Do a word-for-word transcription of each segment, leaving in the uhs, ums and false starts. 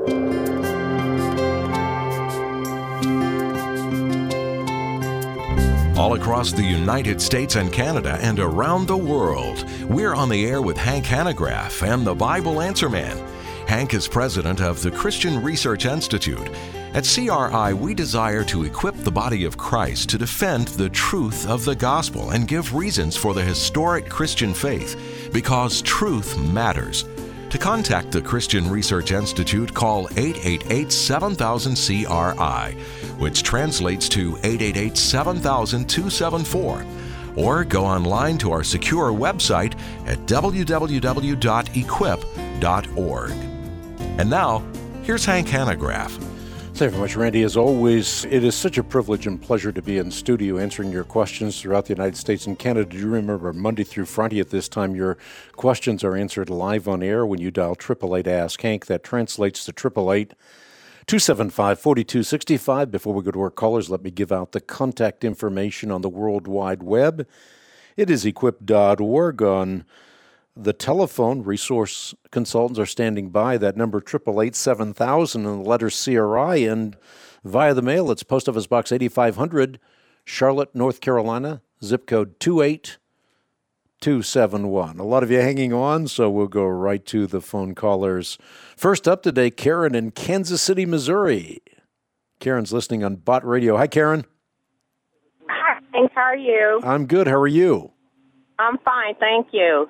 All across the United States and Canada and around the world, we're on the air with Hank Hanegraaff and the Bible Answer Man. Hank is president of the Christian Research Institute. At C R I, we desire to equip the body of Christ to defend the truth of the gospel and give reasons for the historic Christian faith, because truth matters. To contact the Christian Research Institute, call eight eight eight, seven thousand, C R I, which translates to eight eight eight, seven thousand, two seven four. Or go online to our secure website at w w w dot equip dot org. And now, here's Hank Hanegraaff. Thank you very much, Randy. As always, it is such a privilege and pleasure to be in studio answering your questions throughout the United States and Canada. Do you remember Monday through Friday at this time, your questions are answered live on air when you dial eight eight eight, ask Hank. That translates to eight eight eight, two seven five, four two six five. Before we go to our callers, let me give out the contact information on the World Wide Web. It is equip dot org. On the telephone, resource consultants are standing by. That number, eight eight eight, seven thousand, and the letter C R I. And via the mail, it's Post Office Box eighty-five hundred, Charlotte, North Carolina, zip code two eight two seven one. A lot of you hanging on, so we'll go right to the phone callers. First up today, Karen in Kansas City, Missouri. Karen's listening on Bott Radio. Hi, Karen. Hi, thanks. How are you? I'm good. How are you? I'm fine, thank you.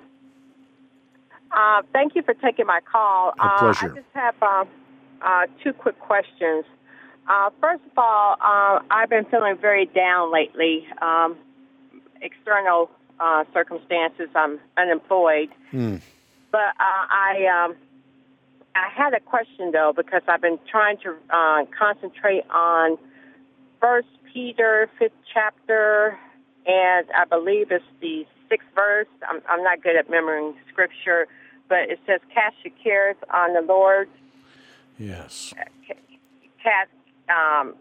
Uh, thank you for taking my call. A pleasure. Uh, I just have uh, uh, two quick questions. Uh, first of all, uh, I've been feeling very down lately. Um, external uh, circumstances, I'm unemployed. Mm. But uh, I um, I had a question, though, because I've been trying to uh, concentrate on First Peter, fifth chapter, and I believe it's the sixth verse. I'm, I'm not good at remembering scripture, but it says, "Cast your cares on the Lord." Yes. Cast, um,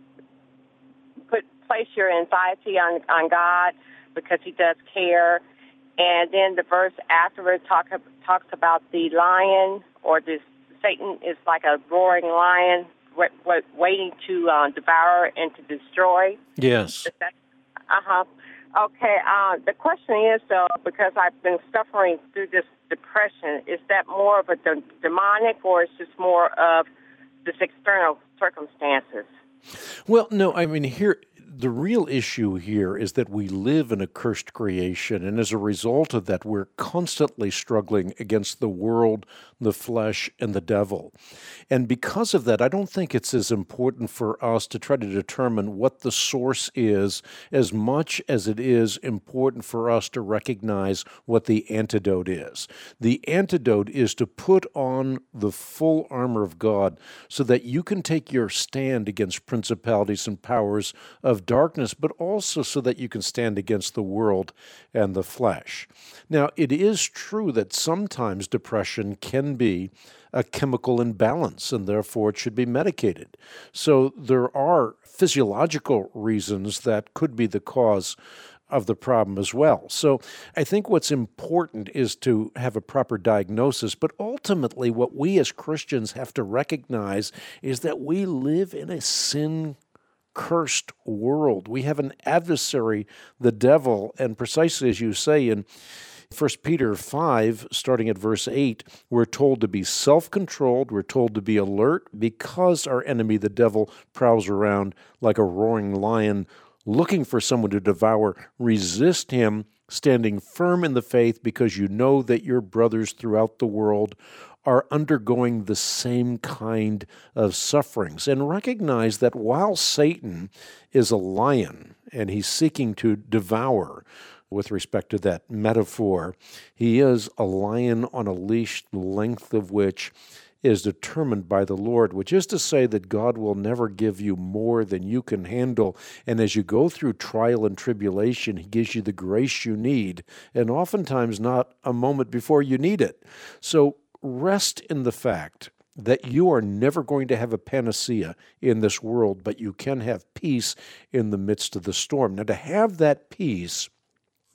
put place your anxiety on on God because He does care. And then the verse afterwards talk, talks about the lion, or this Satan is like a roaring lion, wait, wait, waiting to uh, devour and to destroy. Yes. Uh huh. Okay, uh, the question is, though, because I've been suffering through this depression, is that more of a de- demonic, or is just more of just external circumstances? Well, no, I mean, here, the real issue here is that we live in a cursed creation, and as a result of that, we're constantly struggling against the world, the flesh, and the devil. And because of that, I don't think it's as important for us to try to determine what the source is as much as it is important for us to recognize what the antidote is. The antidote is to put on the full armor of God so that you can take your stand against principalities and powers of darkness, but also so that you can stand against the world and the flesh. Now, it is true that sometimes depression can be a chemical imbalance, and therefore it should be medicated. So there are physiological reasons that could be the cause of the problem as well. So I think what's important is to have a proper diagnosis, but ultimately what we as Christians have to recognize is that we live in a sin cursed world. We have an adversary, the devil, and precisely as you say in First Peter five, starting at verse eight, we're told to be self-controlled, we're told to be alert, because our enemy, the devil, prowls around like a roaring lion, looking for someone to devour. Resist him, standing firm in the faith, because you know that your brothers throughout the world are undergoing the same kind of sufferings. And recognize that while Satan is a lion and he's seeking to devour, with respect to that metaphor, he is a lion on a leash, the length of which is determined by the Lord, which is to say that God will never give you more than you can handle. And as you go through trial and tribulation, He gives you the grace you need, and oftentimes not a moment before you need it. So rest in the fact that you are never going to have a panacea in this world, but you can have peace in the midst of the storm. Now, to have that peace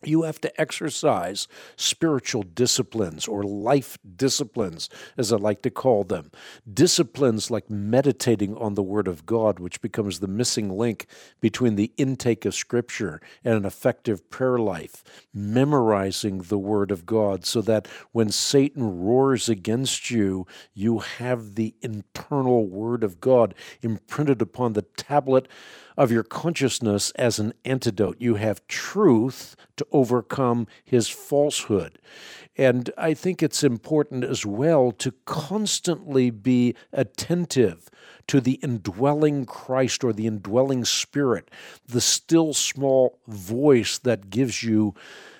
You have to exercise spiritual disciplines or life disciplines, as I like to call them. Disciplines like meditating on the Word of God, which becomes the missing link between the intake of Scripture and an effective prayer life. Memorizing the Word of God so that when Satan roars against you, you have the internal Word of God imprinted upon the tablet of your consciousness as an antidote. You have truth to overcome his falsehood. And I think it's important as well to constantly be attentive to the indwelling Christ or the indwelling Spirit, the still small voice that gives you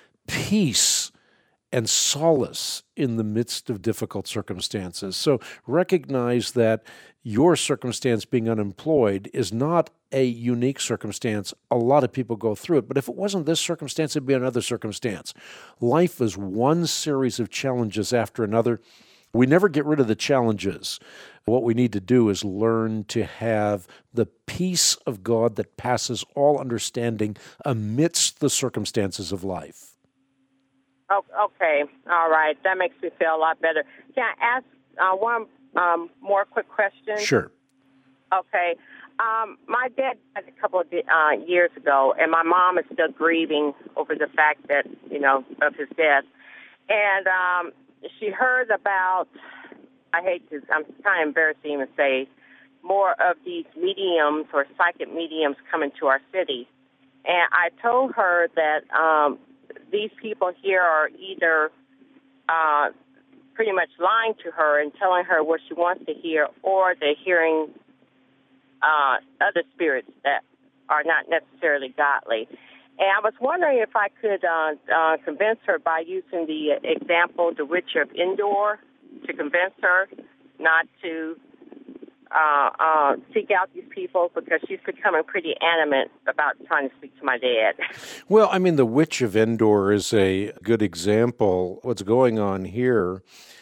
peace and solace in the midst of difficult circumstances. So recognize that your circumstance being unemployed is not a unique circumstance. A lot of people go through it. But if it wasn't this circumstance, it'd be another circumstance. Life is one series of challenges after another. We never get rid of the challenges. What we need to do is learn to have the peace of God that passes all understanding amidst the circumstances of life. Oh, okay, all right. That makes me feel a lot better. Can I ask uh, one um, more quick question? Sure. Okay. Um, my dad died a couple of uh, years ago, and my mom is still grieving over the fact that, you know, of his death. And um, she heard about, I hate to, I'm kind of embarrassed to even say, more of these mediums or psychic mediums coming to our city. And I told her that um, these people here are either uh, pretty much lying to her and telling her what she wants to hear, or they're hearing uh, other spirits that are not necessarily godly. And I was wondering if I could uh, uh, convince her by using the example, the Witch of Endor, to convince her not to uh, uh, seek out these people, because she's becoming pretty animate about trying to speak to my dad. Well, I mean, the Witch of Endor is a good example. What's going on here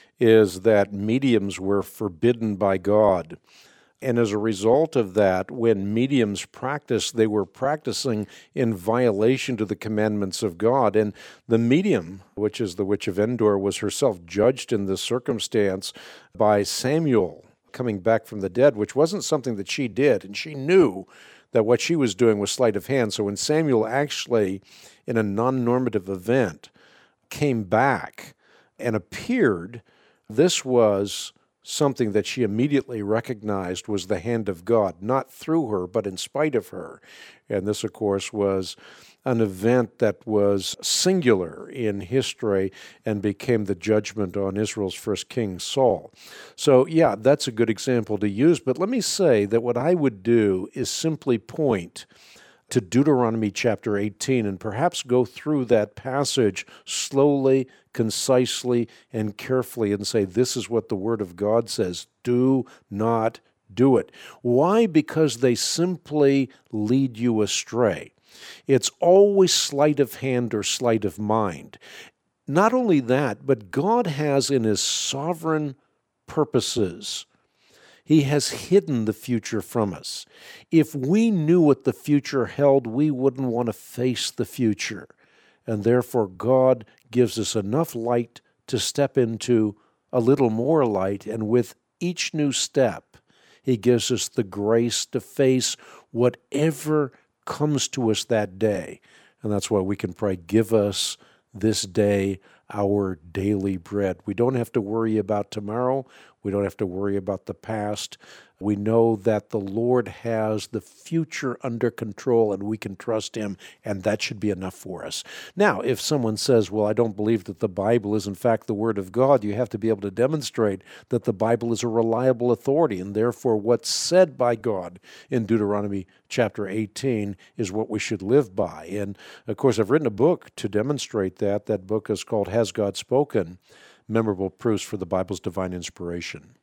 is that mediums were forbidden by God. And as a result of that, when mediums practiced, they were practicing in violation to the commandments of God. And the medium, which is the Witch of Endor, was herself judged in this circumstance by Samuel coming back from the dead, which wasn't something that she did. And she knew that what she was doing was sleight of hand. So when Samuel actually, in a non-normative event, came back and appeared, this was something that she immediately recognized was the hand of God, not through her, but in spite of her. And this, of course, was an event that was singular in history and became the judgment on Israel's first king, Saul. So, yeah, that's a good example to use. But let me say that what I would do is simply point to Deuteronomy chapter eighteen and perhaps go through that passage slowly, concisely, and carefully and say, this is what the Word of God says. Do not do it. Why? Because they simply lead you astray. It's always sleight of hand or sleight of mind. Not only that, but God has in His sovereign purposes, He has hidden the future from us. If we knew what the future held, we wouldn't want to face the future. And therefore, God gives us enough light to step into a little more light. And with each new step, He gives us the grace to face whatever comes to us that day. And that's why we can pray, give us this day our daily bread. We don't have to worry about tomorrow. We don't have to worry about the past. We know that the Lord has the future under control and we can trust Him, and that should be enough for us. Now, if someone says, well, I don't believe that the Bible is in fact the Word of God, you have to be able to demonstrate that the Bible is a reliable authority, and therefore what's said by God in Deuteronomy chapter eighteen is what we should live by. And, of course, I've written a book to demonstrate that. That book is called Has God Spoken? Memorable Proofs for the Bible's Divine Inspiration.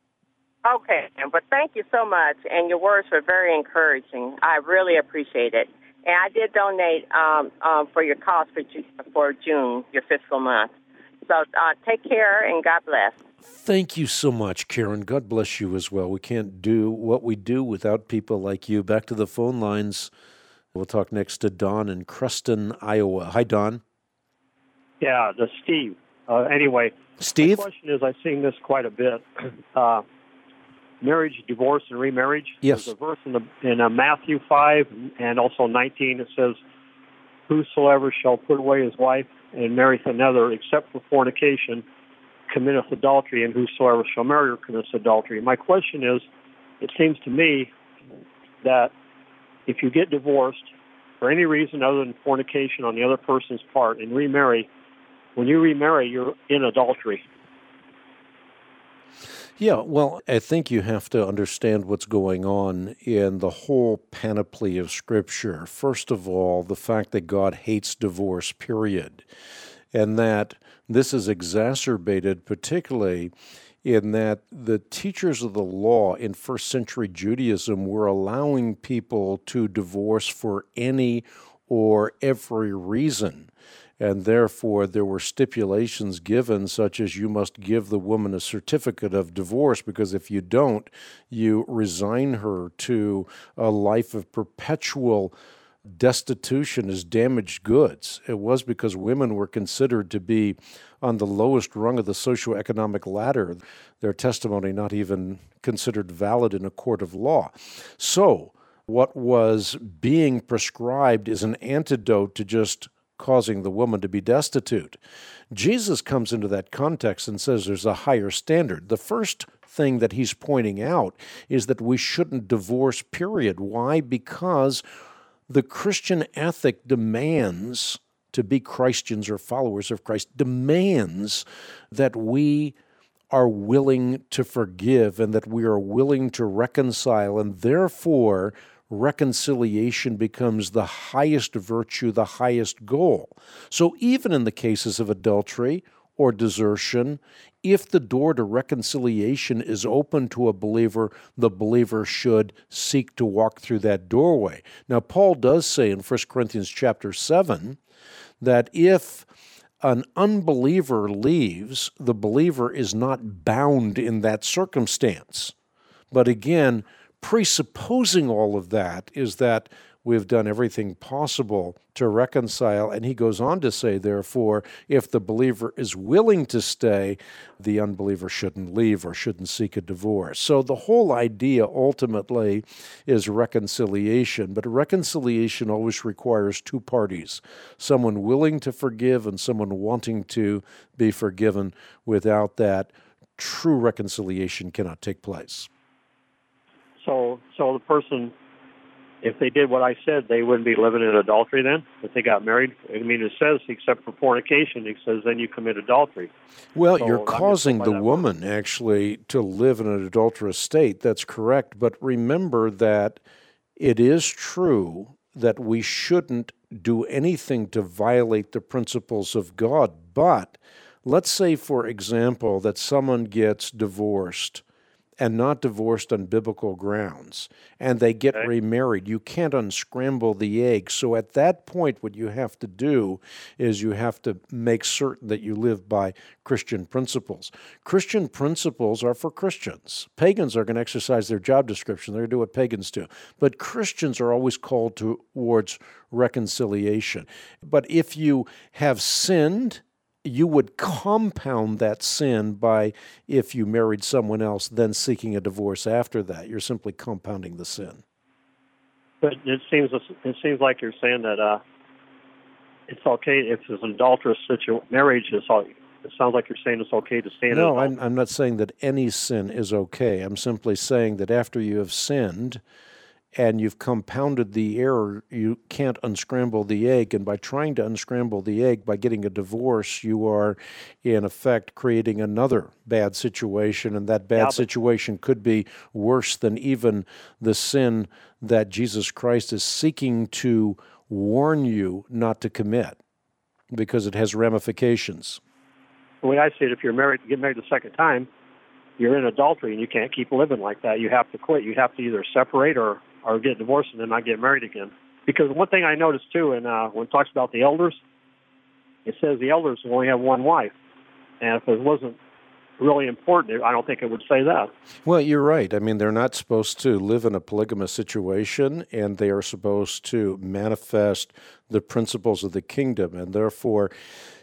Okay, but thank you so much, and your words were very encouraging. I really appreciate it. And I did donate um, um, for your cause for, Ju- for June, your fiscal month. So uh, take care, and God bless. Thank you so much, Karen. God bless you as well. We can't do what we do without people like you. Back to the phone lines. We'll talk next to Don in Cruston, Iowa. Hi, Don. Yeah, the Steve. Uh, anyway, Steve? the question is, I've seen this quite a bit. Uh, marriage, divorce, and remarriage. Yes. There's a verse in, the, in uh, Matthew five and also nineteen. It says, "Whosoever shall put away his wife and marry another, except for fornication, committeth adultery, and whosoever shall marry her commits adultery." My question is, it seems to me that if you get divorced for any reason other than fornication on the other person's part and remarry, when you remarry, you're in adultery. Yeah, well, I think you have to understand what's going on in the whole panoply of Scripture. First of all, the fact that God hates divorce, period, and that this is exacerbated particularly in that the teachers of the law in first century Judaism were allowing people to divorce for any or every reason. And therefore, there were stipulations given, such as you must give the woman a certificate of divorce, because if you don't, you resign her to a life of perpetual destitution as damaged goods. It was because women were considered to be on the lowest rung of the socioeconomic ladder, their testimony not even considered valid in a court of law. So, what was being prescribed is an antidote to just causing the woman to be destitute. Jesus comes into that context and says there's a higher standard. The first thing that he's pointing out is that we shouldn't divorce, period. Why? Because the Christian ethic demands, to be Christians or followers of Christ, demands that we are willing to forgive and that we are willing to reconcile, and therefore reconciliation becomes the highest virtue, the highest goal. So even in the cases of adultery or desertion, if the door to reconciliation is open to a believer, the believer should seek to walk through that doorway. Now, Paul does say in First Corinthians chapter seven that if an unbeliever leaves, the believer is not bound in that circumstance. But again, presupposing all of that is that we've done everything possible to reconcile. And he goes on to say, therefore, if the believer is willing to stay, the unbeliever shouldn't leave or shouldn't seek a divorce. So the whole idea ultimately is reconciliation. But reconciliation always requires two parties, someone willing to forgive and someone wanting to be forgiven. Without that, true reconciliation cannot take place. So, so the person, if they did what I said, they wouldn't be living in adultery then? If they got married? I mean, it says, except for fornication, it says then you commit adultery. Well, so you're causing the woman, word. actually, to live in an adulterous state. That's correct. But remember that it is true that we shouldn't do anything to violate the principles of God. But let's say, for example, that someone gets divorced and not divorced on biblical grounds, and they get okay. remarried. You can't unscramble the egg. So at that point, what you have to do is you have to make certain that you live by Christian principles. Christian principles are for Christians. Pagans are going to exercise their job description. They're going to do what pagans do. But Christians are always called towards reconciliation. But if you have sinned, you would compound that sin by, if you married someone else, then seeking a divorce after that. You're simply compounding the sin. But it seems it seems like you're saying that uh, it's okay if it's an adulterous situ- marriage. It's all, it sounds like you're saying it's okay to stay in No, an I'm, I'm not saying that any sin is okay. I'm simply saying that after you have sinned and you've compounded the error, you can't unscramble the egg. And by trying to unscramble the egg, by getting a divorce, you are, in effect, creating another bad situation. And that bad yeah, situation could be worse than even the sin that Jesus Christ is seeking to warn you not to commit, because it has ramifications. The way I see it, if you're married, get married the second time, you're in adultery, and you can't keep living like that. You have to quit. You have to either separate or or get divorced and then not get married again. Because one thing I noticed, too, and uh, when it talks about the elders, it says the elders only have one wife. And if it wasn't really important, I don't think it would say that. Well, you're right. I mean, they're not supposed to live in a polygamous situation, and they are supposed to manifest the principles of the kingdom. And therefore,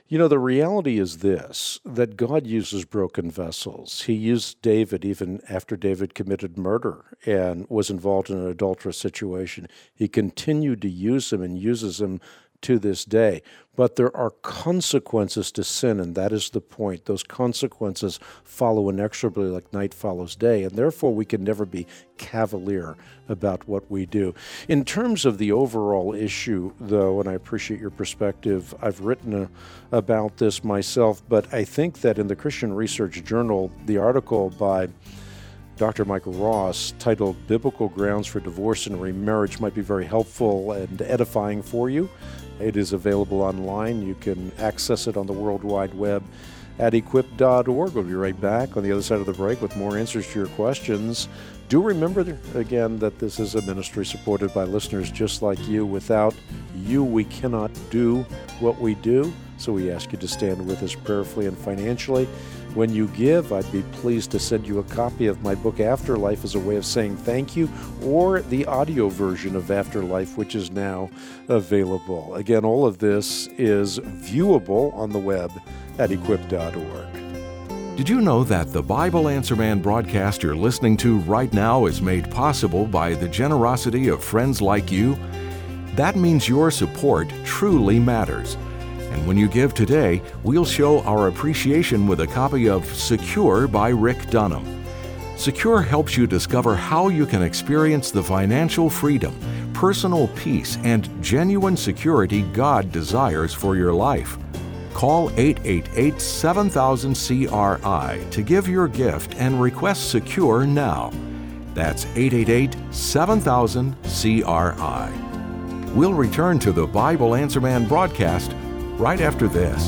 You know, the reality is this, that God uses broken vessels. He used David even after David committed murder and was involved in an adulterous situation. He continued to use him and uses him to this day. But there are consequences to sin, and that is the point. Those consequences follow inexorably like night follows day, and therefore we can never be cavalier about what we do. In terms of the overall issue, though, and I appreciate your perspective, I've written a, about this myself, but I think that in the Christian Research Journal, the article by Doctor Michael Ross, titled Biblical Grounds for Divorce and Remarriage, might be very helpful and edifying for you. It is available online. You can access it on the World Wide Web at equip dot org. We'll be right back on the other side of the break with more answers to your questions. Do remember, again, that this is a ministry supported by listeners just like you. Without you, we cannot do what we do. So we ask you to stand with us prayerfully and financially. When you give, I'd be pleased to send you a copy of my book, Afterlife, as a way of saying thank you, or the audio version of Afterlife, which is now available. Again, all of this is viewable on the web at equip dot org. Did you know that the Bible Answer Man broadcast you're listening to right now is made possible by the generosity of friends like you? That means your support truly matters. And when you give today, we'll show our appreciation with a copy of Secure by Rick Dunham. Secure helps you discover how you can experience the financial freedom, personal peace, and genuine security God desires for your life. Call eight eight eight, seven thousand, C R I to give your gift and request Secure now. That's eight eight eight, seven thousand, C R I. We'll return to the Bible Answer Man broadcast right after this.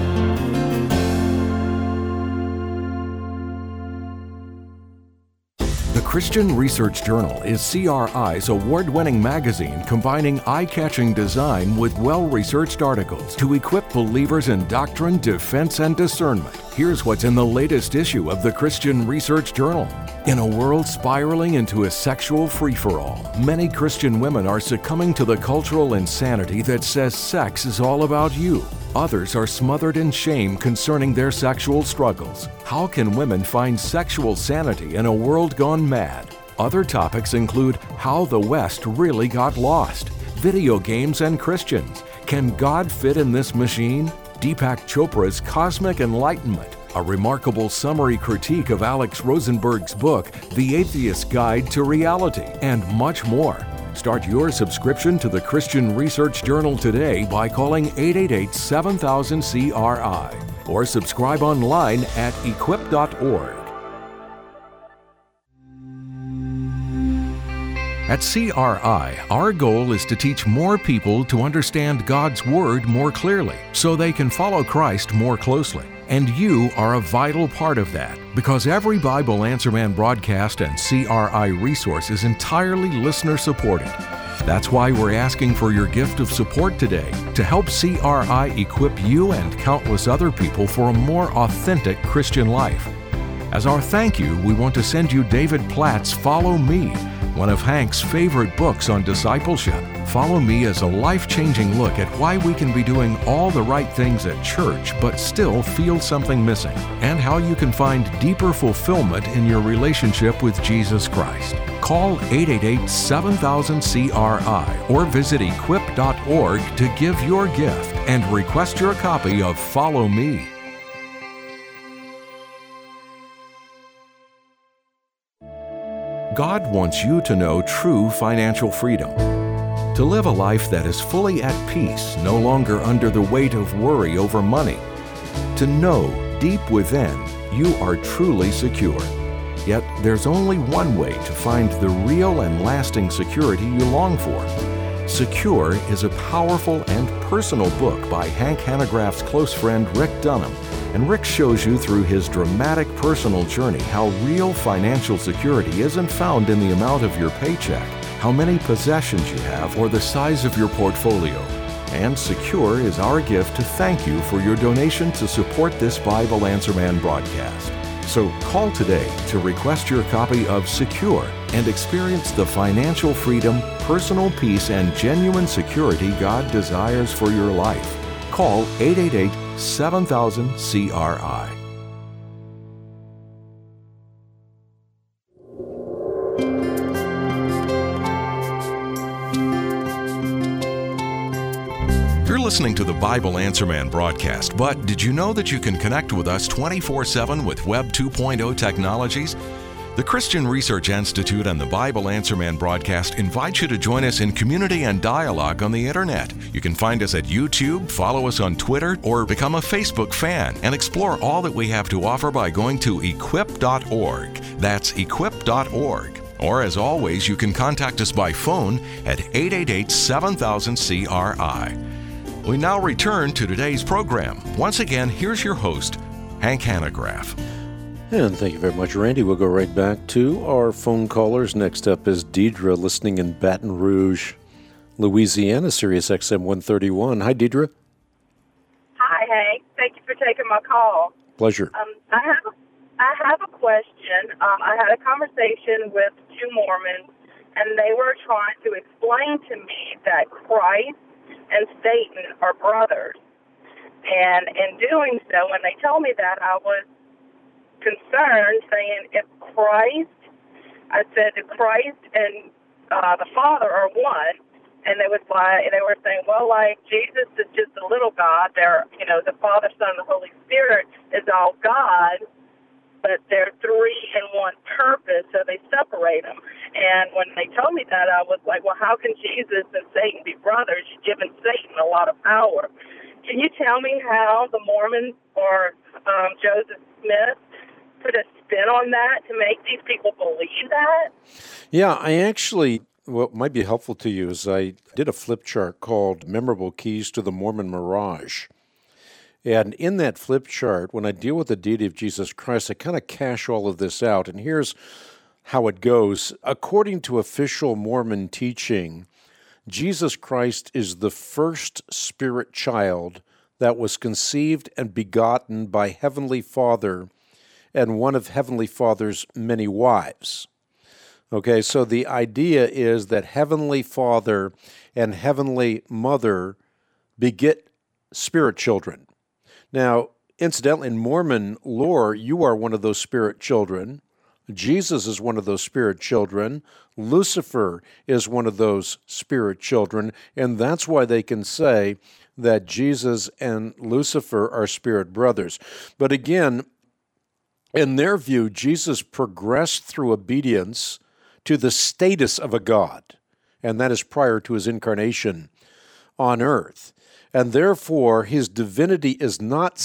The Christian Research Journal is C R I's award-winning magazine combining eye-catching design with well-researched articles to equip believers in doctrine, defense, and discernment. Here's what's in the latest issue of the Christian Research Journal. In a world spiraling into a sexual free-for-all, many Christian women are succumbing to the cultural insanity that says sex is all about you. Others are smothered in shame concerning their sexual struggles. How can women find sexual sanity in a world gone mad? Other topics include how the West really got lost, video games and Christians. Can God fit in this machine? Deepak Chopra's Cosmic Enlightenment, a remarkable summary critique of Alex Rosenberg's book, The Atheist's Guide to Reality, and much more. Start your subscription to the Christian Research Journal today by calling eight eight eight, seven thousand, C R I or subscribe online at equip dot org. At C R I, our goal is to teach more people to understand God's Word more clearly so they can follow Christ more closely. And you are a vital part of that because every Bible Answer Man broadcast and C R I resource is entirely listener-supported. That's why we're asking for your gift of support today to help C R I equip you and countless other people for a more authentic Christian life. As our thank you, we want to send you David Platt's Follow Me, one of Hank's favorite books on discipleship. Follow Me is a life-changing look at why we can be doing all the right things at church but still feel something missing, and how you can find deeper fulfillment in your relationship with Jesus Christ. Call eight eight eight, seven thousand, C R I or visit equip dot org to give your gift and request your copy of Follow Me. God wants you to know true financial freedom. To live a life that is fully at peace, no longer under the weight of worry over money. To know deep within you are truly secure. Yet there's only one way to find the real and lasting security you long for. Secure is a powerful and personal book by Hank Hanegraaff's close friend Rick Dunham. And Rick shows you through his dramatic personal journey how real financial security isn't found in the amount of your paycheck, how many possessions you have, or the size of your portfolio. And Secure is our gift to thank you for your donation to support this Bible Answer Man broadcast. So call today to request your copy of Secure and experience the financial freedom, personal peace, and genuine security God desires for your life. Call eight eight eight, seven thousand C R I. You're listening to the Bible Answer Man broadcast, but did you know that you can connect with us twenty-four seven with Web two point oh technologies? The Christian Research Institute and the Bible Answer Man broadcast invite you to join us in community and dialogue on the Internet. You can find us at YouTube, follow us on Twitter, or become a Facebook fan and explore all that we have to offer by going to equip dot org. That's equip dot org. Or as always, you can contact us by phone at eight eight eight, seven thousand, C R I. We now return to today's program. Once again, here's your host, Hank Hanegraaff. And thank you very much, Randy. We'll go right back to our phone callers. Next up is Deidre, listening in Baton Rouge, Louisiana, Sirius X M one thirty-one. Hi, Deidre. Hi, Hank. Thank you for taking my call. Pleasure. Um, I have a, I have a question. Um, I had a conversation with two Mormons, and they were trying to explain to me that Christ and Satan are brothers. And in doing so, when they told me that, I was concerned, saying, if Christ, I said, if Christ and uh, the Father are one, and they was like, they were saying, well, like Jesus is just a little God. They're, you know, the Father, Son, and the Holy Spirit is all God, but they're three in one purpose, so they separate them. And when they told me that, I was like, well, how can Jesus and Satan be brothers? You're giving Satan a lot of power. Can you tell me how the Mormons or um, Joseph Smith put a spin on that to make these people believe that? Yeah, I actually, what might be helpful to you is I did a flip chart called Memorable Keys to the Mormon Mirage. And in that flip chart, when I deal with the deity of Jesus Christ, I kind of cash all of this out. And here's how it goes. According to official Mormon teaching, Jesus Christ is the first spirit child that was conceived and begotten by Heavenly Father and one of Heavenly Father's many wives. Okay, so the idea is that Heavenly Father and Heavenly Mother beget spirit children. Now, incidentally, in Mormon lore, you are one of those spirit children. Jesus is one of those spirit children. Lucifer is one of those spirit children, and that's why they can say that Jesus and Lucifer are spirit brothers. But again, in their view, Jesus progressed through obedience to the status of a God, and that is prior to his incarnation on earth. And therefore, his divinity is not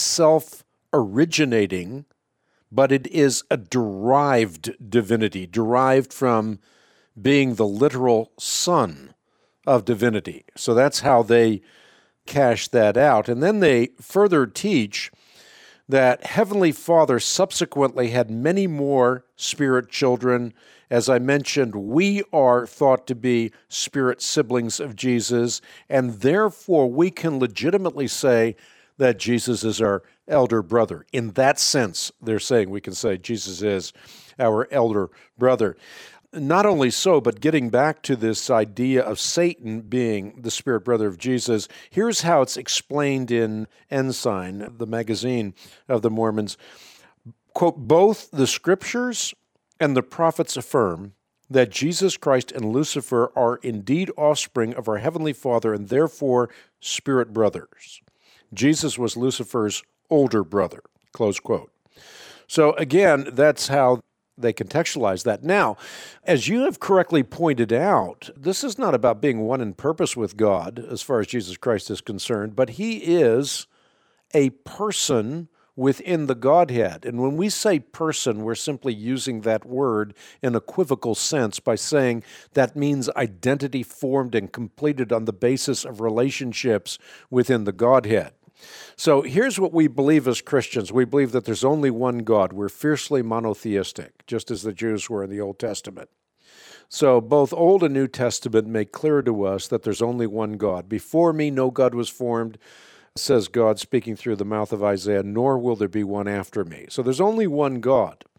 self-originating, but it is a derived divinity, derived from being the literal son of divinity. So that's how they cash that out. And then they further teach that Heavenly Father subsequently had many more spirit children. As I mentioned, we are thought to be spirit siblings of Jesus, and therefore we can legitimately say that Jesus is our elder brother. In that sense, they're saying we can say Jesus is our elder brother. Not only so, but getting back to this idea of Satan being the spirit brother of Jesus, here's how it's explained in Ensign, the magazine of the Mormons. Quote, both the scriptures and the prophets affirm that Jesus Christ and Lucifer are indeed offspring of our Heavenly Father and therefore spirit brothers. Jesus was Lucifer's older brother, close quote. So again, that's how they contextualize that. Now, as you have correctly pointed out, this is not about being one in purpose with God as far as Jesus Christ is concerned, but he is a person within the Godhead. And when we say person, we're simply using that word in equivocal sense by saying that means identity formed and completed on the basis of relationships within the Godhead. So here's what we believe as Christians. We believe that there's only one God. We're fiercely monotheistic, just as the Jews were in the Old Testament. So both Old and New Testament make clear to us that there's only one God. Before me, no God was formed, says God speaking through the mouth of Isaiah, nor will there be one after me. So there's only one God.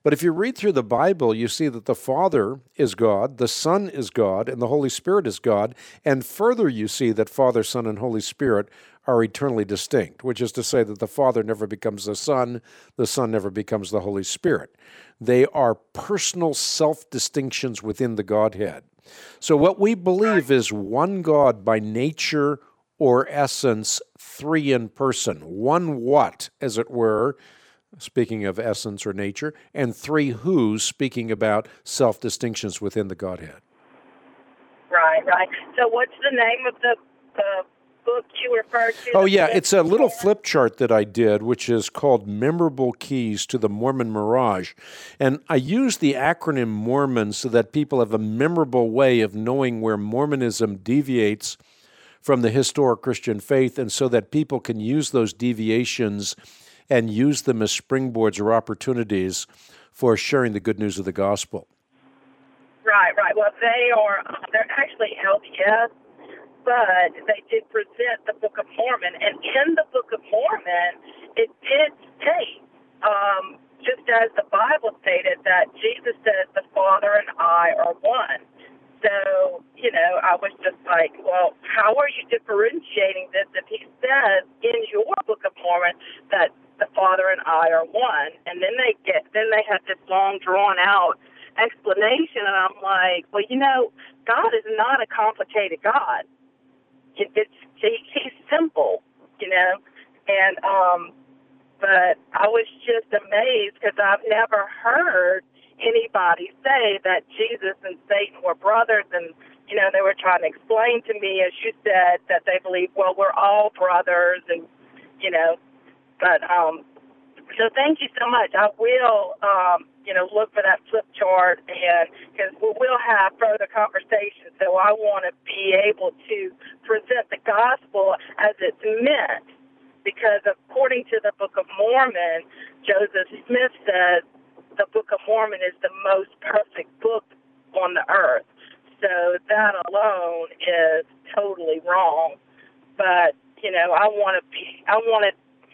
But if you read through the Bible, you see that the Father is God, the Son is God, and the Holy Spirit is God. And further, you see that Father, Son, and Holy Spirit are eternally distinct, which is to say that the Father never becomes the Son, the Son never becomes the Holy Spirit. They are personal self-distinctions within the Godhead. So what we believe is one God by nature or essence, three in person. One what, as it were, speaking of essence or nature, and three who's, speaking about self-distinctions within the Godhead. Right, right. So what's the name of the, the book you referred to? Oh, yeah, it's a little flip chart that I did, which is called Memorable Keys to the Mormon Mirage. And I use the acronym Mormon so that people have a memorable way of knowing where Mormonism deviates from the historic Christian faith, and so that people can use those deviations and use them as springboards or opportunities for sharing the good news of the gospel. Right, right. Well, they are, they're actually L D S, but they did present the Book of Mormon. And in the Book of Mormon, it did state, um, just as the Bible stated, that Jesus says the Father and I are one. So, you know, I was just like, well, how are you differentiating this if he says in your Book of Mormon that the Father and I are one? And then they get, then they have this long, drawn-out explanation, and I'm like, well, you know, God is not a complicated God. It, it's he, he's simple, you know. And um, but I was just amazed because I've never heard anybody say that Jesus and Satan were brothers, and you know, they were trying to explain to me, as you said, that they believe, well, we're all brothers, and you know, but um, so thank you so much. I will, um, you know, look for that flip chart, and because we'll have further conversations. So I want to be able to present the gospel as it's meant, because according to the Book of Mormon, Joseph Smith says the Book of Mormon is the most perfect book on the earth. So that alone is totally wrong. But, you know, I want to be, I want to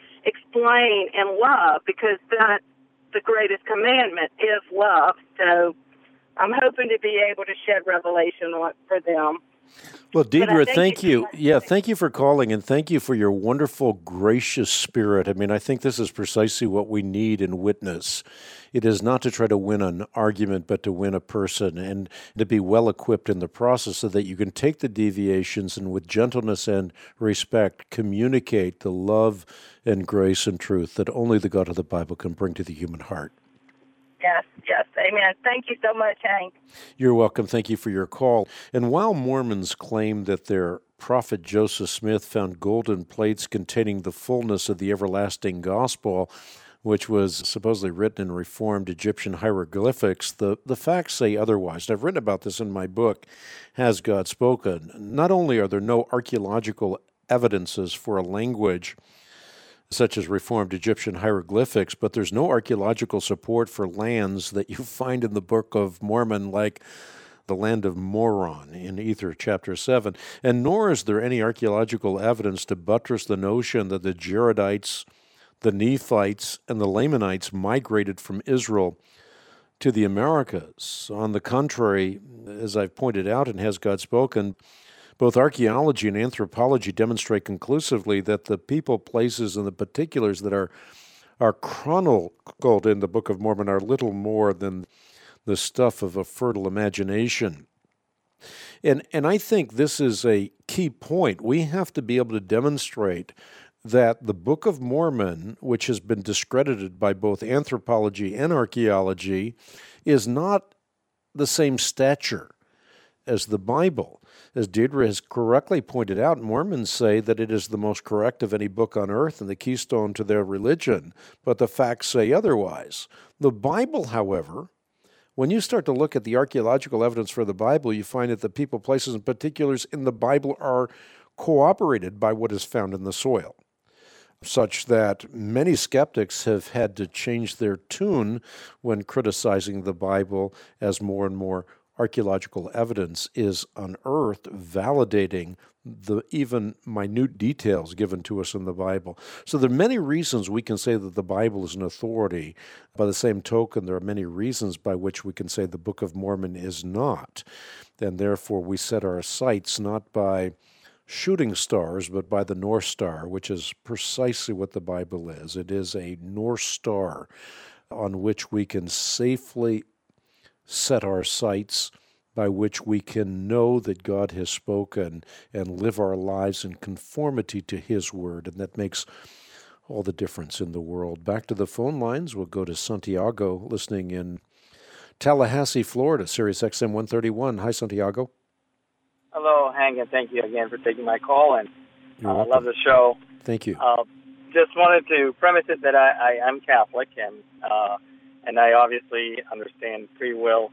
explain in love, because that's the greatest commandment is love. So I'm hoping to be able to shed revelation on, for them. Well, Deidre, thank thank you you. so much. Yeah, thank you for calling, and thank you for your wonderful, gracious spirit. I mean, I think this is precisely what we need in witness. It is not to try to win an argument, but to win a person, and to be well-equipped in the process so that you can take the deviations and with gentleness and respect communicate the love and grace and truth that only the God of the Bible can bring to the human heart. Yes, yes, amen. Thank you so much, Hank. You're welcome. Thank you for your call. And while Mormons claim that their prophet Joseph Smith found golden plates containing the fullness of the everlasting gospel, which was supposedly written in Reformed Egyptian hieroglyphics, the, the facts say otherwise. And I've written about this in my book, Has God Spoken? Not only are there no archaeological evidences for a language such as Reformed Egyptian hieroglyphics, but there's no archaeological support for lands that you find in the Book of Mormon, like the land of Moron in Ether chapter seven. And nor is there any archaeological evidence to buttress the notion that the Jaredites, the Nephites, and the Lamanites migrated from Israel to the Americas. On the contrary, as I've pointed out and Has God Spoken, both archaeology and anthropology demonstrate conclusively that the people, places, and the particulars that are are chronicled in the Book of Mormon are little more than the stuff of a fertile imagination. And and I think this is a key point. We have to be able to demonstrate that the Book of Mormon, which has been discredited by both anthropology and archaeology, is not the same stature as the Bible. As Deidre has correctly pointed out, Mormons say that it is the most correct of any book on earth and the keystone to their religion, but the facts say otherwise. The Bible, however, when you start to look at the archaeological evidence for the Bible, you find that the people, places, and particulars in the Bible are corroborated by what is found in the soil, such that many skeptics have had to change their tune when criticizing the Bible as more and more archaeological evidence is unearthed, validating the even minute details given to us in the Bible. So there are many reasons we can say that the Bible is an authority. By the same token, there are many reasons by which we can say the Book of Mormon is not. And therefore, we set our sights not by shooting stars, but by the North Star, which is precisely what the Bible is. It is a North Star on which we can safely set our sights, by which we can know that God has spoken and live our lives in conformity to His Word, and that makes all the difference in the world. Back to the phone lines, we'll go to Santiago, listening in Tallahassee, Florida, Sirius X M one thirty-one. Hi, Santiago. Hello, Hank, and thank you again for taking my call, and I uh, love the show. Thank you. Uh, just wanted to premise it that I, I am Catholic, and uh, and I obviously understand free will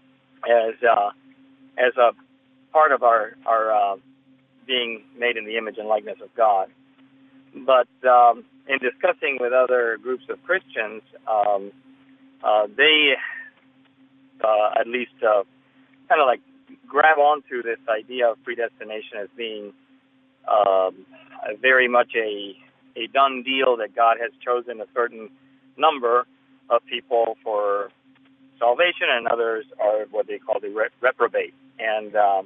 as uh, as a part of our our uh, being made in the image and likeness of God. But um, in discussing with other groups of Christians, um, uh, they uh, at least uh, kind of like grab onto this idea of predestination as being um, very much a a done deal, that God has chosen a certain number of people for salvation, and others are what they call the re- reprobate. And um,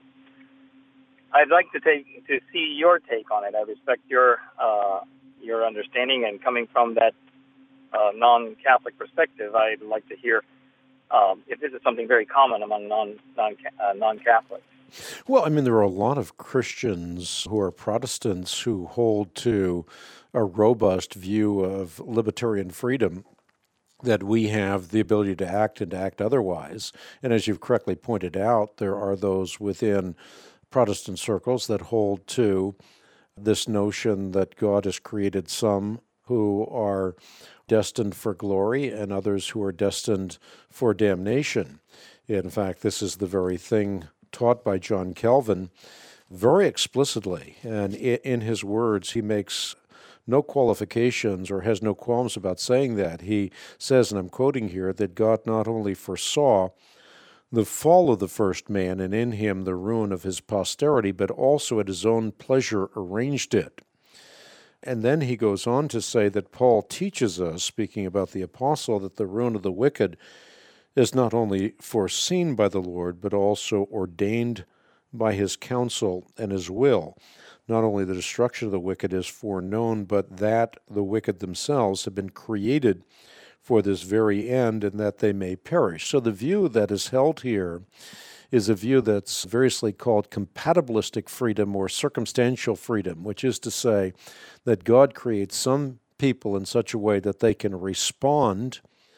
I'd like to take to see your take on it. I respect your uh, your understanding, and coming from that uh, non-Catholic perspective, I'd like to hear um, if this is something very common among non non uh, non-Catholics. Well, I mean, there are a lot of Christians who are Protestants who hold to a robust view of libertarian freedom, that we have the ability to act and to act otherwise. And as you've correctly pointed out, there are those within Protestant circles that hold to this notion that God has created some who are destined for glory and others who are destined for damnation. In fact, this is the very thing taught by John Calvin very explicitly. And in his words, he makes no qualifications or has no qualms about saying that. He says, and I'm quoting here, that God not only foresaw the fall of the first man and in him the ruin of his posterity, but also at his own pleasure arranged it. And then he goes on to say that Paul teaches us, speaking about the apostle, that the ruin of the wicked is not only foreseen by the Lord, but also ordained by his counsel and his will. Not only the destruction of the wicked is foreknown, but that the wicked themselves have been created for this very end, and that they may perish. So the view that is held here is a view that's variously called compatibilistic freedom or circumstantial freedom, which is to say that God creates some people in such a way that they can respond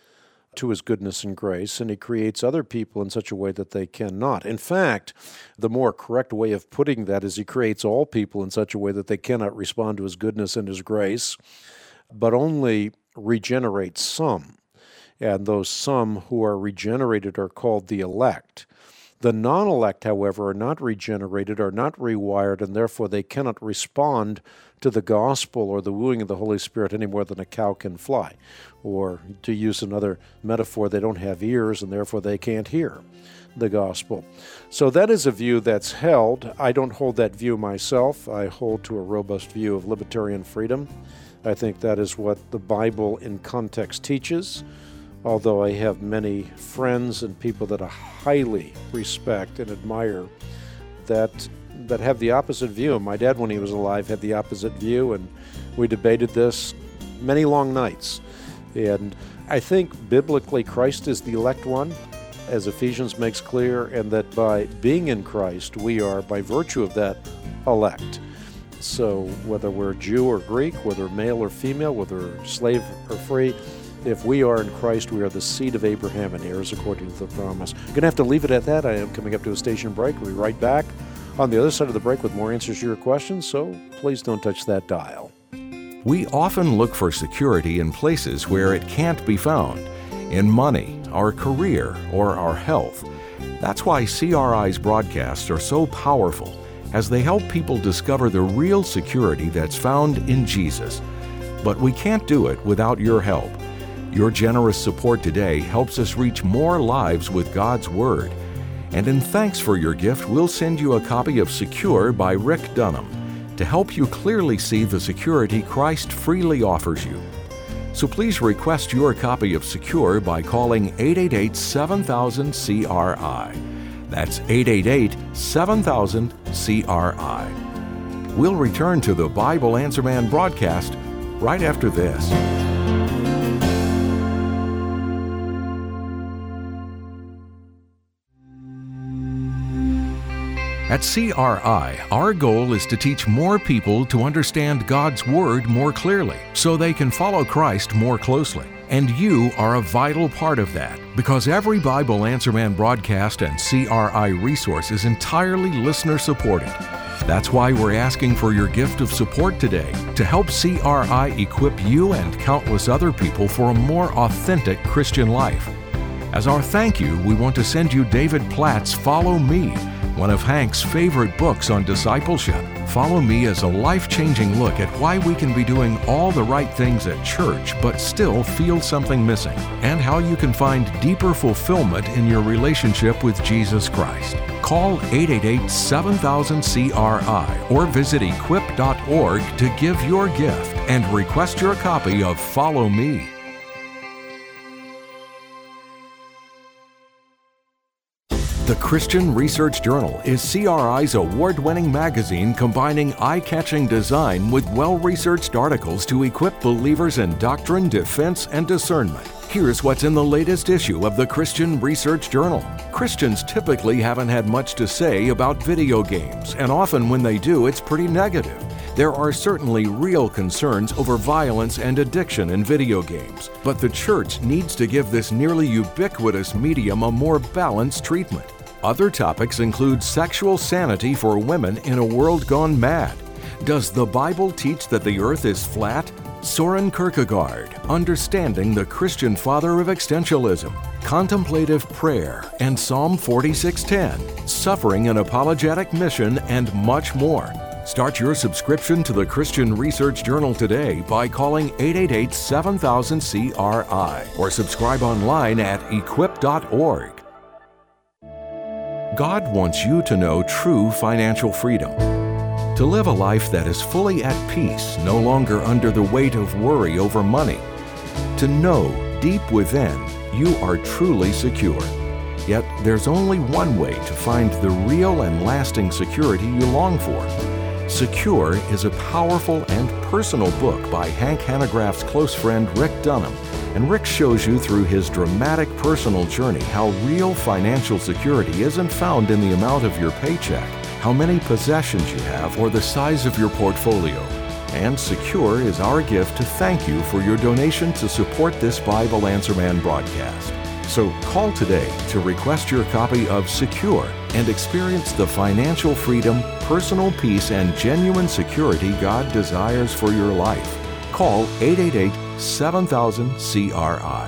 to his goodness and grace, and he creates other people in such a way that they cannot. In fact, the more correct way of putting that is he creates all people in such a way that they cannot respond to his goodness and his grace, but only regenerates some. And those some who are regenerated are called the elect. The non-elect, however, are not regenerated, are not rewired, and therefore they cannot respond to the gospel or the wooing of the Holy Spirit any more than a cow can fly. Or, to use another metaphor, they don't have ears, and therefore they can't hear the gospel. So that is a view that's held. I don't hold that view myself. I hold to a robust view of libertarian freedom. I think that is what the Bible in context teaches, although I have many friends and people that I highly respect and admire that that have the opposite view. My dad, when he was alive, had the opposite view, and we debated this many long nights. And I think biblically Christ is the elect one, as Ephesians makes clear, and that by being in Christ, we are, by virtue of that, elect. So whether we're Jew or Greek, whether male or female, whether slave or free, if we are in Christ, we are the seed of Abraham and heirs according to the promise. I'm going to have to leave it at that. I am coming up to a station break. We'll be right back on the other side of the break with more answers to your questions, so please don't touch that dial. We often look for security in places where it can't be found, in money, our career, or our health. That's why C R I's broadcasts are so powerful, as they help people discover the real security that's found in Jesus. But we can't do it without your help. Your generous support today helps us reach more lives with God's Word. And in thanks for your gift, we'll send you a copy of Secure by Rick Dunham to help you clearly see the security Christ freely offers you. So please request your copy of Secure by calling eight eight eight, seven thousand, C R I. That's eight eight eight, seven thousand, C R I. We'll return to the Bible Answer Man broadcast right after this. At C R I, our goal is to teach more people to understand God's Word more clearly so they can follow Christ more closely. And you are a vital part of that because every Bible Answer Man broadcast and C R I resource is entirely listener-supported. That's why we're asking for your gift of support today to help C R I equip you and countless other people for a more authentic Christian life. As our thank you, we want to send you David Platt's Follow Me, one of Hank's favorite books on discipleship. Follow Me is a life-changing look at why we can be doing all the right things at church but still feel something missing, and how you can find deeper fulfillment in your relationship with Jesus Christ. Call eight eight eight, seven thousand, C R I or visit equip dot org to give your gift and request your copy of Follow Me. The Christian Research Journal is C R I's award-winning magazine combining eye-catching design with well-researched articles to equip believers in doctrine, defense, and discernment. Here's what's in the latest issue of the Christian Research Journal. Christians typically haven't had much to say about video games, and often when they do, it's pretty negative. There are certainly real concerns over violence and addiction in video games, but the church needs to give this nearly ubiquitous medium a more balanced treatment. Other topics include sexual sanity for women in a world gone mad. Does the Bible teach that the earth is flat? Soren Kierkegaard, Understanding the Christian Father of Existentialism, Contemplative Prayer, and Psalm forty-six ten, Suffering an Apologetic Mission, and much more. Start your subscription to the Christian Research Journal today by calling eight eight eight, seven thousand, C R I or subscribe online at equip dot org. God wants you to know true financial freedom. To live a life that is fully at peace, no longer under the weight of worry over money. To know deep within you are truly secure. Yet there's only one way to find the real and lasting security you long for. Secure is a powerful and personal book by Hank Hanegraaff's close friend Rick Dunham. And Rick shows you through his dramatic personal journey how real financial security isn't found in the amount of your paycheck, how many possessions you have, or the size of your portfolio. And Secure is our gift to thank you for your donation to support this Bible Answer Man broadcast. So call today to request your copy of Secure and experience the financial freedom, personal peace, and genuine security God desires for your life. Call eight eight eight, seven thousand, C R I.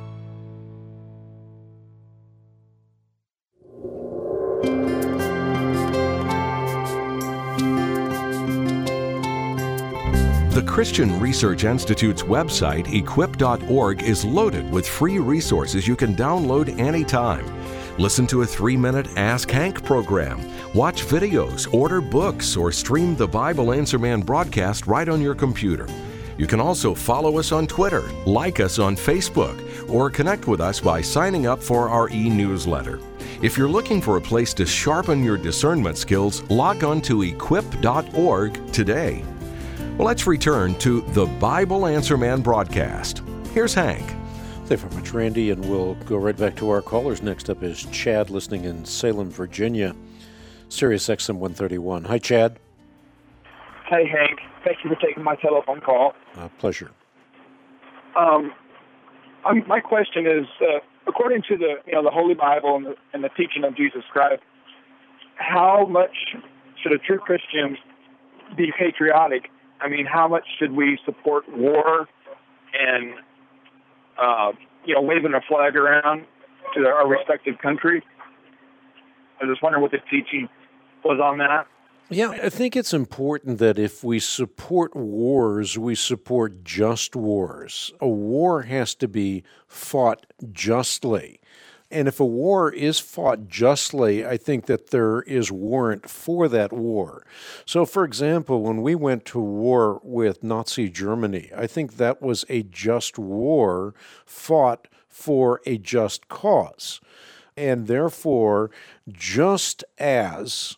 The Christian Research Institute's website, equip dot org, is loaded with free resources you can download anytime. Listen to a three-minute Ask Hank program, watch videos, order books, or stream the Bible Answer Man broadcast right on your computer. You can also follow us on Twitter, like us on Facebook, or connect with us by signing up for our e-newsletter. If you're looking for a place to sharpen your discernment skills, log on to equip dot org today. Well, let's return to the Bible Answer Man broadcast. Here's Hank. Thank you very much, Randy, and we'll go right back to our callers. Next up is Chad, listening in Salem, Virginia, Sirius X M one thirty-one. Hi, Chad. Hey, Hank. Thank you for taking my telephone call. Uh, pleasure. Um, I'm, my question is, uh, according to the you know the Holy Bible and the, and the teaching of Jesus Christ, how much should a true Christian be patriotic? I mean, how much should we support war and uh, you know waving a flag around to our respective country? I was just wondering what the teaching was on that. Yeah, I think it's important that if we support wars, we support just wars. A war has to be fought justly. And if a war is fought justly, I think that there is warrant for that war. So, for example, when we went to war with Nazi Germany, I think that was a just war fought for a just cause. And therefore, just as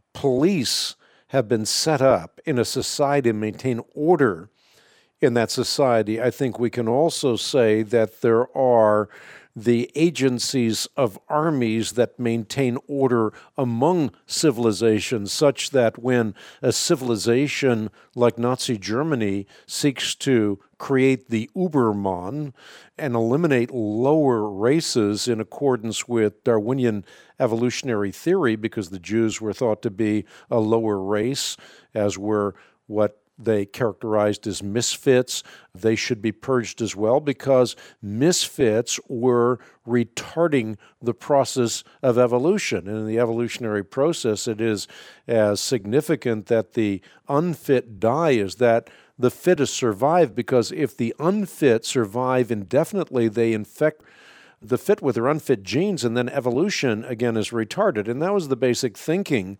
police have been set up in a society to maintain order in that society, I think we can also say that there are the agencies of armies that maintain order among civilizations, such that when a civilization like Nazi Germany seeks to create the Übermann and eliminate lower races in accordance with Darwinian evolutionary theory, because the Jews were thought to be a lower race, as were what they characterized as misfits. They should be purged as well, because misfits were retarding the process of evolution. And in the evolutionary process, it is as significant that the unfit die as that the fittest survive, because if the unfit survive indefinitely, they infect the fit with their unfit genes, and then evolution, again, is retarded. And that was the basic thinking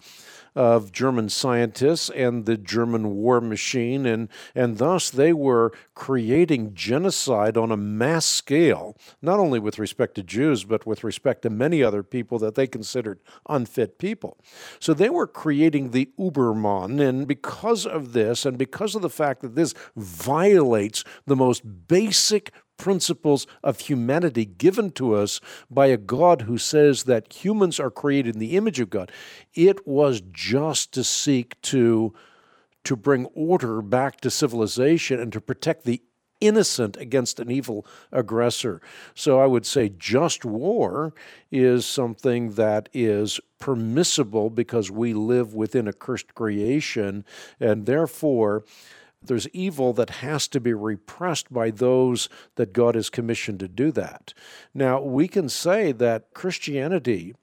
of German scientists and the German war machine, and, and thus they were creating genocide on a mass scale, not only with respect to Jews, but with respect to many other people that they considered unfit people. So they were creating the Übermann, and because of this, and because of the fact that this violates the most basic principles of humanity given to us by a God who says that humans are created in the image of God, it was just to seek to, to bring order back to civilization and to protect the innocent against an evil aggressor. So I would say just war is something that is permissible because we live within a cursed creation, and therefore there's evil that has to be repressed by those that God has commissioned to do that. Now, we can say that Christianity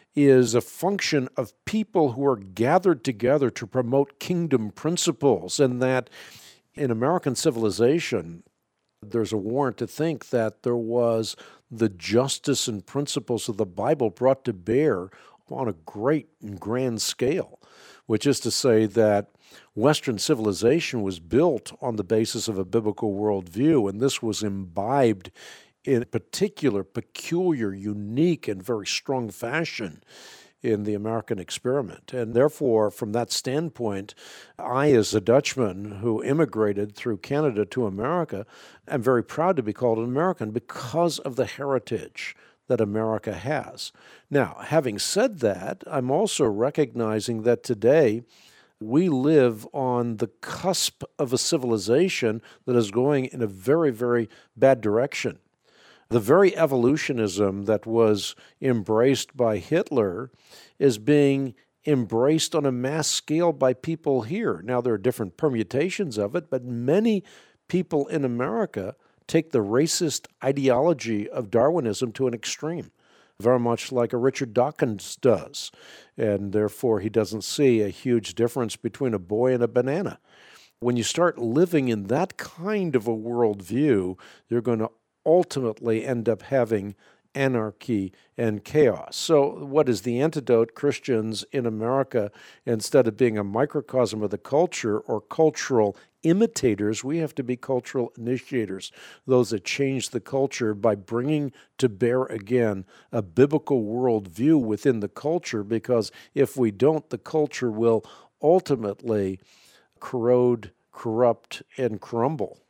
is a function of people who are gathered together to promote kingdom principles, and that in American civilization, there's a warrant to think that there was the justice and principles of the Bible brought to bear on a great and grand scale, which is to say that Western civilization was built on the basis of a biblical worldview, and this was imbibed in a particular, peculiar, unique, and very strong fashion in the American experiment. And therefore, from that standpoint, I, as a Dutchman who immigrated through Canada to America, am very proud to be called an American because of the heritage that America has. Now, having said that, I'm also recognizing that today we live on the cusp of a civilization that is going in a very, very bad direction. The very evolutionism that was embraced by Hitler is being embraced on a mass scale by people here. Now, there are different permutations of it, but many people in America take the racist ideology of Darwinism to an extreme, very much like a Richard Dawkins does, and therefore he doesn't see a huge difference between a boy and a banana. When you start living in that kind of a worldview, you're going to ultimately end up having anarchy and chaos. So what is the antidote? Christians in America, instead of being a microcosm of the culture or cultural imitators, we have to be cultural initiators, those that change the culture by bringing to bear again a biblical worldview within the culture, because if we don't, the culture will ultimately corrode, corrupt, and crumble.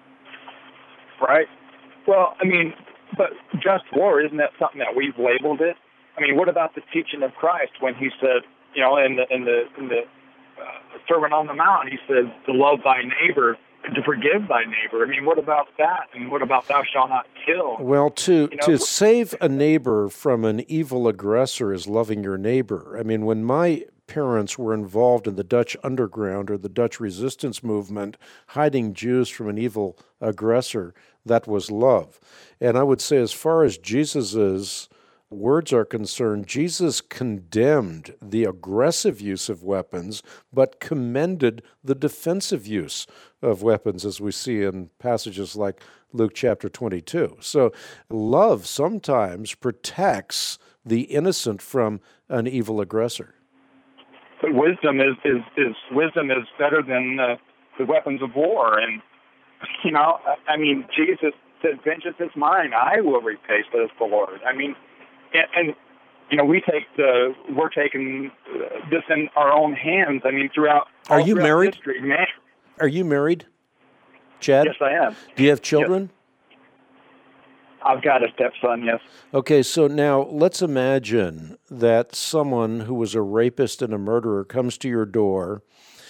Right. Well, I mean, but just war, isn't that something that we've labeled it? I mean, what about the teaching of Christ when he said, you know, in the in the in the uh, Sermon on the Mount, he said to love thy neighbor and to forgive thy neighbor. I mean, what about that? And what about thou shalt not kill? Well, to you know, to save a neighbor from an evil aggressor is loving your neighbor. I mean, when my parents were involved in the Dutch underground or the Dutch resistance movement, hiding Jews from an evil aggressor, that was love. And I would say, as far as Jesus's words are concerned, Jesus condemned the aggressive use of weapons, but commended the defensive use of weapons, as we see in passages like Luke chapter twenty-two. So love sometimes protects the innocent from an evil aggressor. But wisdom is, is, is wisdom is better than uh, the weapons of war. And, you know, I mean, Jesus said, vengeance is mine, I will repay, says the Lord. I mean, and, and you know, we take the, we're taking this in our own hands. I mean, throughout Are you throughout married? history, man. Are you married, Chad? Yes, I am. Do you have children? Yes. I've got a stepson, yes. Okay, so now let's imagine that someone who was a rapist and a murderer comes to your door,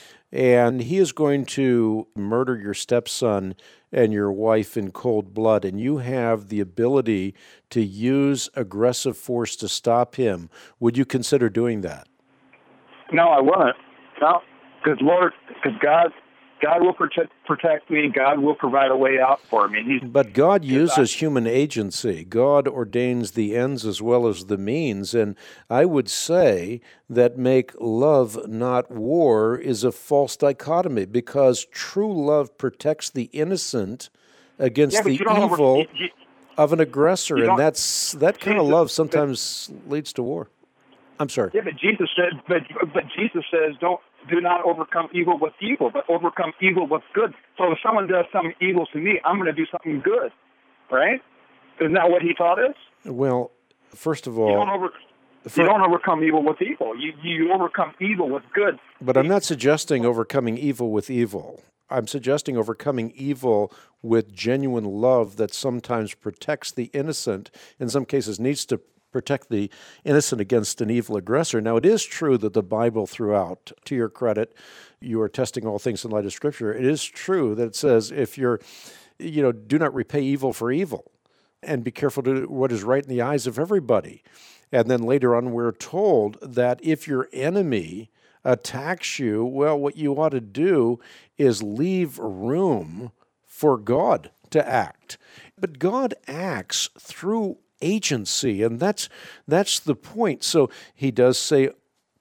and he is going to murder your stepson and your wife in cold blood, and you have the ability to use aggressive force to stop him. Would you consider doing that? No, I wouldn't. No, because Lord, because God, God will protect protect me. God will provide a way out for me. He's, but God uses I, human agency. God ordains the ends as well as the means, and I would say that make love not war is a false dichotomy, because true love protects the innocent against yeah, the evil over, you, you, of an aggressor, and that's that kind Jesus, of love sometimes but, leads to war. I'm sorry. Yeah, but Jesus said, but but Jesus says, don't do not overcome evil with evil, but overcome evil with good. So if someone does something evil to me, I'm going to do something good, right? Isn't that what he taught us? Well, first of all, you don't, over, for, you don't overcome evil with evil. You you overcome evil with good. But I'm not suggesting overcoming evil with evil. I'm suggesting overcoming evil with genuine love that sometimes protects the innocent, in some cases needs to protect the innocent against an evil aggressor. Now, it is true that the Bible throughout, to your credit, you are testing all things in light of Scripture. It is true that it says, if you're, you know, do not repay evil for evil, and be careful to do what is right in the eyes of everybody. And then later on, we're told that if your enemy attacks you, well, what you ought to do is leave room for God to act. But God acts through agency, and that's that's the point. So he does say,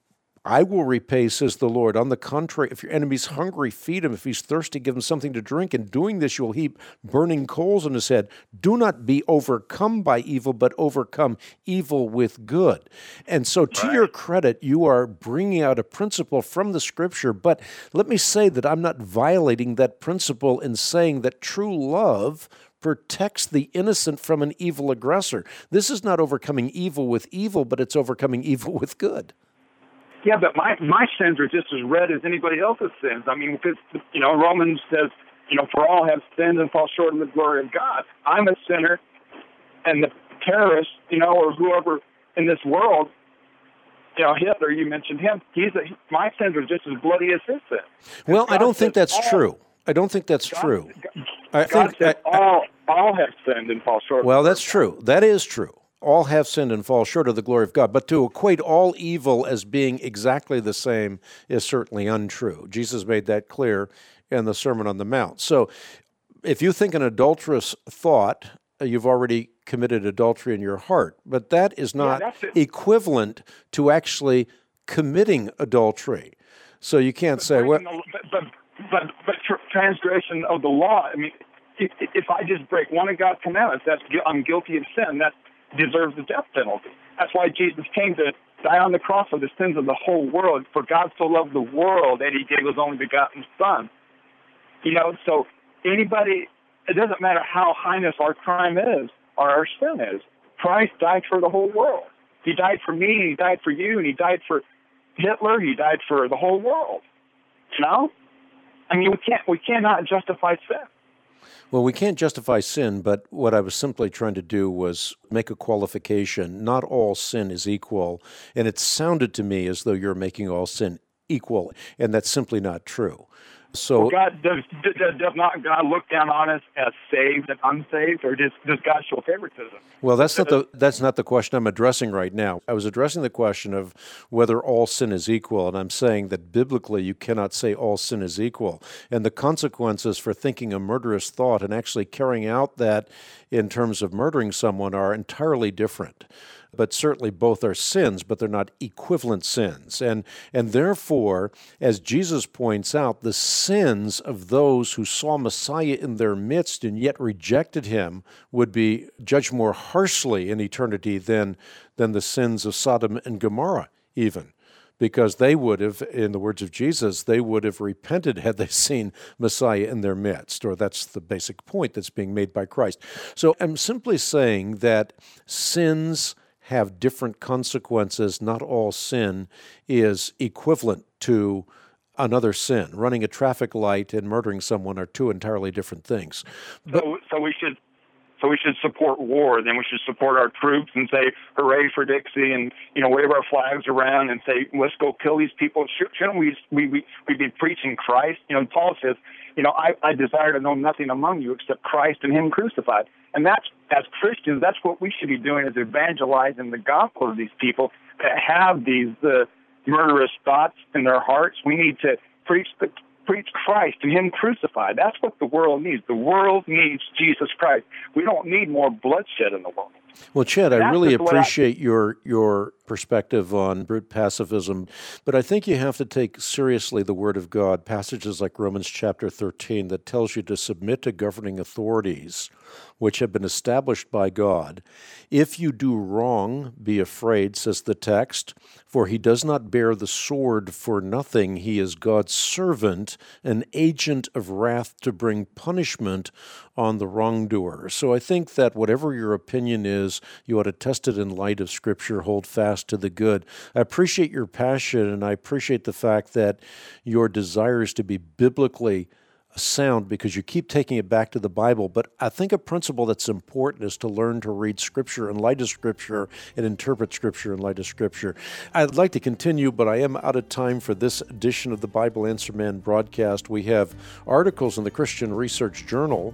I will repay, says the Lord. On the contrary, if your enemy's hungry, feed him. If he's thirsty, give him something to drink. In doing this, you'll heap burning coals on his head. Do not be overcome by evil, but overcome evil with good. And so to right. your credit, you are bringing out a principle from the Scripture, but let me say that I'm not violating that principle in saying that true love protects the innocent from an evil aggressor. This is not overcoming evil with evil, but it's overcoming evil with good. Yeah, but my, my sins are just as red as anybody else's sins. I mean, because, you know, Romans says, you know, for all have sinned and fall short of the glory of God. I'm a sinner, and the terrorist, you know, or whoever in this world, you know, Hitler, you mentioned him, he's a, my sins are just as bloody as his sins. Well, I don't think that's all, true. I don't think that's God, true. God, I God think said I, all, all have sinned and fall short. Well, that's true. That is true. All have sinned and fall short of the glory of God. But to equate all evil as being exactly the same is certainly untrue. Jesus made that clear in the Sermon on the Mount. So if you think an adulterous thought, you've already committed adultery in your heart. But that is not yeah, equivalent to actually committing adultery. So you can't but say, well... The, but, but, but, but transgression of the law, I mean, if, if I just break one of God's commandments, that's I'm guilty of sin. That deserves the death penalty. That's why Jesus came to die on the cross for the sins of the whole world. For God so loved the world that he gave his only begotten Son. You know, so anybody, it doesn't matter how heinous our crime is or our sin is. Christ died for the whole world. He died for me, he died for you, and he died for Hitler, he died for the whole world. You know? I mean, we can't, we cannot justify sin. Well, we can't justify sin, but what I was simply trying to do was make a qualification. Not all sin is equal, and it sounded to me as though you're making all sin equal, and that's simply not true. So, well, God does, does, does not God look down on us as saved and unsaved, or does, does God show favoritism? Well, that's not the that's not the question I'm addressing right now. I was addressing the question of whether all sin is equal, and I'm saying that biblically you cannot say all sin is equal, and the consequences for thinking a murderous thought and actually carrying out that in terms of murdering someone are entirely different. but certainly both are sins, but they're not equivalent sins. And, and therefore, as Jesus points out, the sins of those who saw Messiah in their midst and yet rejected him would be judged more harshly in eternity than, than the sins of Sodom and Gomorrah even. Because they would have, in the words of Jesus, they would have repented had they seen Messiah in their midst, or that's the basic point that's being made by Christ. So I'm simply saying that sins have different consequences. Not all sin is equivalent to another sin. Running a traffic light and murdering someone are two entirely different things. But, so, so we should... So we should support war, then we should support our troops and say, hooray for Dixie, and, you know, wave our flags around and say, let's go kill these people. Shouldn't we, we, we, we be preaching Christ? You know, Paul says, you know, I, I desire to know nothing among you except Christ and him crucified. And that's, as Christians, that's what we should be doing, is evangelizing the gospel of these people that have these uh, murderous thoughts in their hearts. We need to preach the Preach Christ and him crucified. That's what the world needs. The world needs Jesus Christ. We don't need more bloodshed in the world. Well, Chad, I That's really just what I- appreciate your your perspective on brute pacifism, but I think you have to take seriously the Word of God, passages like Romans chapter thirteen that tells you to submit to governing authorities which have been established by God. If you do wrong, be afraid, says the text, for he does not bear the sword for nothing. He is God's servant, an agent of wrath to bring punishment on the wrongdoer. So I think that whatever your opinion is, you ought to test it in light of Scripture, hold fast to the good. I appreciate your passion, and I appreciate the fact that your desire is to be biblically sound because you keep taking it back to the Bible. But I think a principle that's important is to learn to read Scripture in light of Scripture and interpret Scripture in light of Scripture. I'd like to continue, but I am out of time for this edition of the Bible Answer Man broadcast. We have articles in the Christian Research Journal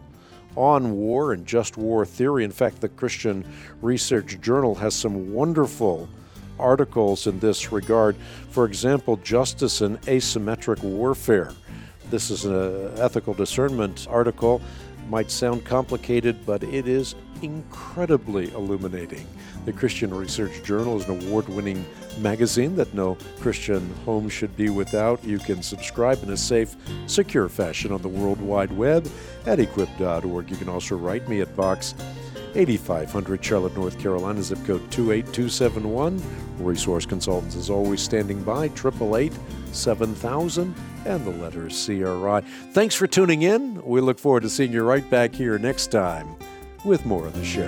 on war and just war theory. In fact, the Christian Research Journal has some wonderful articles in this regard. For example, Justice in Asymmetric Warfare. This is an ethical discernment article. Might sound complicated, but it is incredibly illuminating. The Christian Research Journal is an award-winning magazine that no Christian home should be without. You can subscribe in a safe, secure fashion on the World Wide Web at equip dot org. You can also write me at Box eighty-five hundred, Charlotte, North Carolina, zip code two eight two seven one. Resource Consultants is always standing by, eight eight eight, seven thousand, and the letter C R I. Thanks for tuning in. We look forward to seeing you right back here next time with more of the show.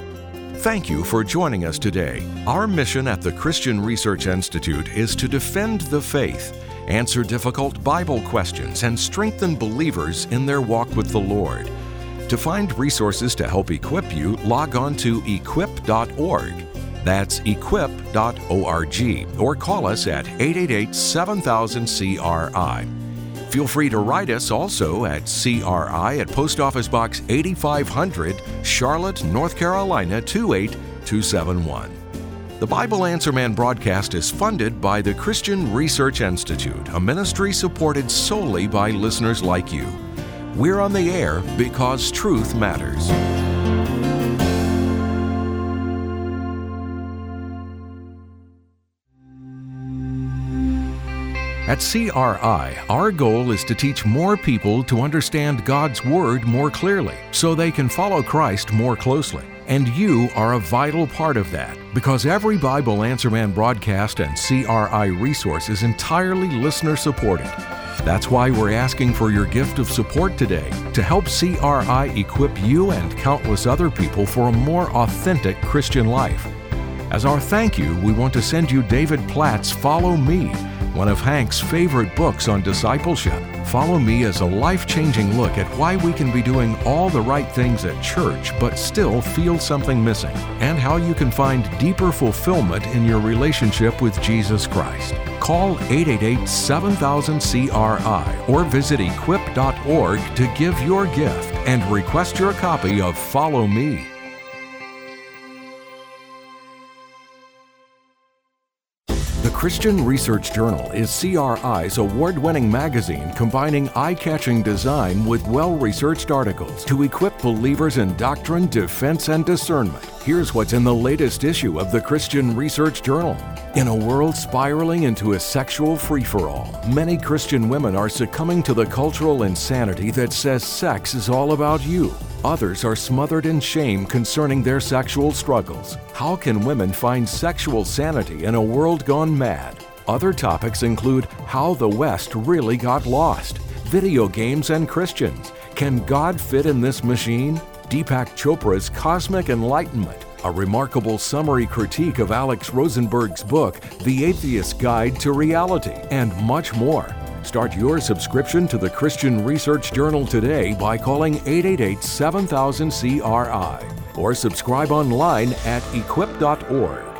Thank you for joining us today. Our mission at the Christian Research Institute is to defend the faith, answer difficult Bible questions, and strengthen believers in their walk with the Lord. To find resources to help equip you, log on to equip dot org. That's equip dot org, or call us at eight eight eight, seven thousand, C R I. Feel free to write us also at C R I at Post Office Box eighty-five hundred, Charlotte, North Carolina, two eight two seven one. The Bible Answer Man broadcast is funded by the Christian Research Institute, a ministry supported solely by listeners like you. We're on the air because truth matters. At C R I, our goal is to teach more people to understand God's Word more clearly so they can follow Christ more closely. And you are a vital part of that because every Bible Answer Man broadcast and C R I resource is entirely listener-supported. That's why we're asking for your gift of support today to help C R I equip you and countless other people for a more authentic Christian life. As our thank you, we want to send you David Platt's Follow Me, one of Hank's favorite books on discipleship. Follow Me is a life-changing look at why we can be doing all the right things at church but still feel something missing, and how you can find deeper fulfillment in your relationship with Jesus Christ. Call eight eight eight, seven thousand, C R I or visit equip dot org to give your gift and request your copy of Follow Me. The Christian Research Journal is C R I's award-winning magazine combining eye-catching design with well-researched articles to equip believers in doctrine, defense, and discernment. Here's what's in the latest issue of the Christian Research Journal. In a world spiraling into a sexual free-for-all, many Christian women are succumbing to the cultural insanity that says sex is all about you. Others are smothered in shame concerning their sexual struggles. How can women find sexual sanity in a world gone mad? Other topics include how the West really got lost, video games and Christians. Can God fit in this machine? Deepak Chopra's Cosmic Enlightenment, a remarkable summary critique of Alex Rosenberg's book, The Atheist's Guide to Reality, and much more. Start your subscription to the Christian Research Journal today by calling eight eight eight, seven thousand, C R I or subscribe online at equip dot org.